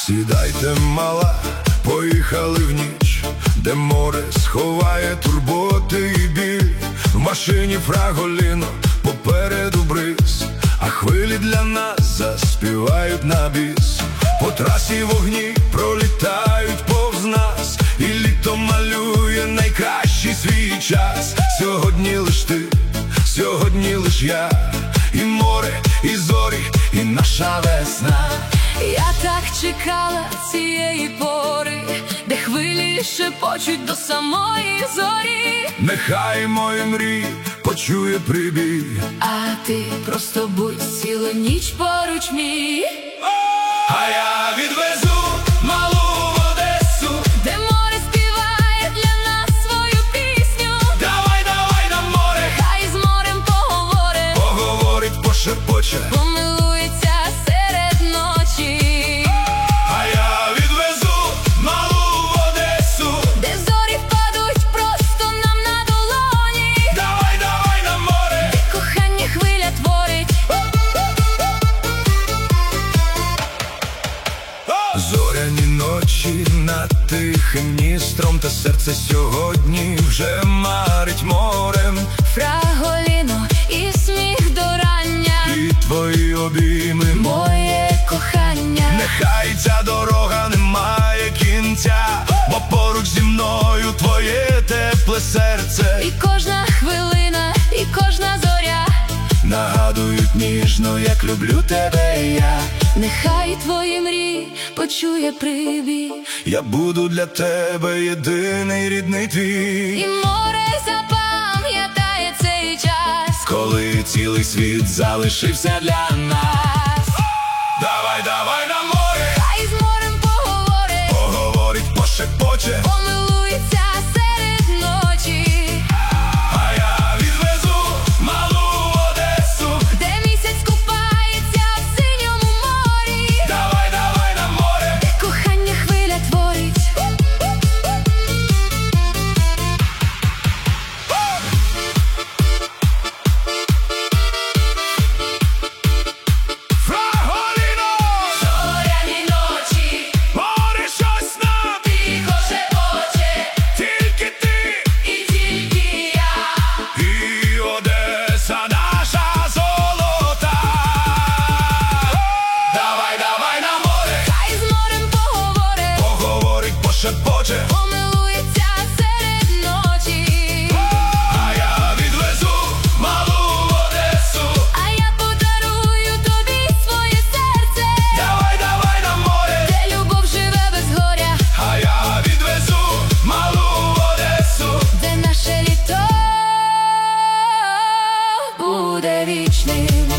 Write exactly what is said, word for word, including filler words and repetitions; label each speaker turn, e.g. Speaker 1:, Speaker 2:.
Speaker 1: Сідайте, мала, поїхали в ніч, де море сховає турботи і біль. В машині фраголіно, попереду бриз, а хвилі для нас заспівають на біс. По трасі вогні пролітають повз нас, і літо малює найкращий свій час. Сьогодні лиш ти, сьогодні лиш я, і море, і зорі, і наша весна.
Speaker 2: Я так чекала цієї пори, де хвилі шепочуть до самої зорі.
Speaker 1: Нехай мої мрії почує прибій,
Speaker 2: а ти просто будь цілу ніч поруч мій.
Speaker 1: А я відвезу малу в Одесу,
Speaker 2: де море співає для нас свою пісню.
Speaker 1: Давай, давай на море,
Speaker 2: хай з морем поговорить,
Speaker 1: поговорить, пошепоче,
Speaker 2: помилується серед ночі.
Speaker 1: А я відвезу малу в Одесу,
Speaker 2: де зорі впадуть просто нам на долоні.
Speaker 1: Давай, давай на море,
Speaker 2: де кохання хвиля творить.
Speaker 1: Зоряні ночі над тихим Дністром, та серце сьогодні вже марить морем.
Speaker 2: Фраголіно і сміх до рання,
Speaker 1: І твої обійми,
Speaker 2: моє кохання.
Speaker 1: Нехай ця дорога не має кінця, бо поруч зі мною твоє тепле серце.
Speaker 2: І кожна хвилина, і кожна зоря
Speaker 1: нагадують ніжно, як люблю тебе я.
Speaker 2: Нехай твої мрії почує прибій,
Speaker 1: я буду для тебе єдиний рідний твій.
Speaker 2: і море запам'ятає цей час,
Speaker 1: коли цілий світ залишився для нас. Давай, давай на море,
Speaker 2: хай з морем поговорить,
Speaker 1: поговорить, пошепоче,
Speaker 2: помилується серед ночі.
Speaker 1: А я відвезу малу в Одесу,
Speaker 2: де місяць купається в синьому морі.
Speaker 1: Давай, давай на море,
Speaker 2: де кохання хвиля творить.
Speaker 1: Фраголіно!
Speaker 2: Зоряні ночі,
Speaker 1: море щось нам
Speaker 2: тихо шепоче,
Speaker 1: тільки ти
Speaker 2: і тільки я.
Speaker 1: і Одеса наша золота. Давай, давай на море,
Speaker 2: Хай з морем поговорить,
Speaker 1: поговорить, пошепоче,
Speaker 2: помилується серед ночі.
Speaker 1: а я відвезу малу в Одесу.
Speaker 2: А я подарую тобі своє серце,
Speaker 1: Давай, давай на море,
Speaker 2: де любов живе без горя,
Speaker 1: а я відвезу малу в Одесу.
Speaker 2: де наше літо буде вічним.